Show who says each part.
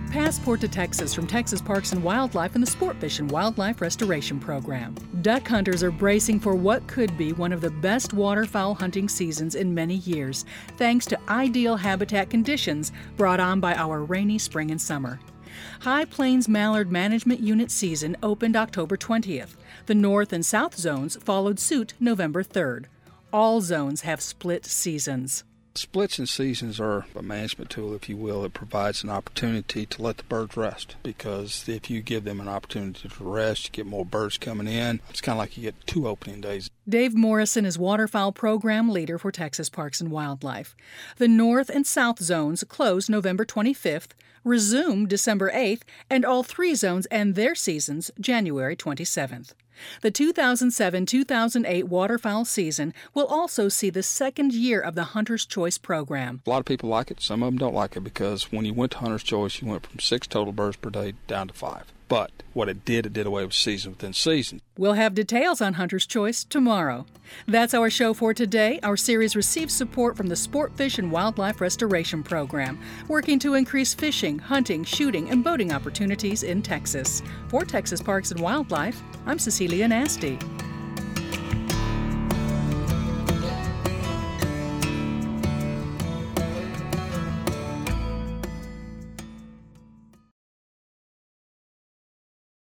Speaker 1: Passport to Texas from Texas Parks and Wildlife and the Sportfish and Wildlife Restoration Program. Duck hunters are bracing for what could be one of the best waterfowl hunting seasons in many years, thanks to ideal habitat conditions brought on by our rainy spring and summer. High Plains Mallard Management Unit season opened October 20th. The North and South zones followed suit November 3rd. All zones have split seasons.
Speaker 2: Splits in seasons are a management tool, if you will. It provides an opportunity to let the birds rest, because if you give them an opportunity to rest, you get more birds coming in. It's kind of like you get 2 opening days.
Speaker 1: Dave Morrison is Waterfowl Program Leader for Texas Parks and Wildlife. The North and South zones close November 25th, resume December 8th, and all 3 zones end their seasons January 27th. The 2007-2008 waterfowl season will also see the second year of the Hunter's Choice program.
Speaker 2: A lot of people like it. Some of them don't like it, because when you went to Hunter's Choice, you went from 6 total birds per day down to 5. But what it did away with season within season.
Speaker 1: We'll have details on Hunter's Choice tomorrow. That's our show for today. Our series receives support from the Sportfish and Wildlife Restoration Program, working to increase fishing, hunting, shooting, and boating opportunities in Texas. For Texas Parks and Wildlife, I'm Cecilia Nasty.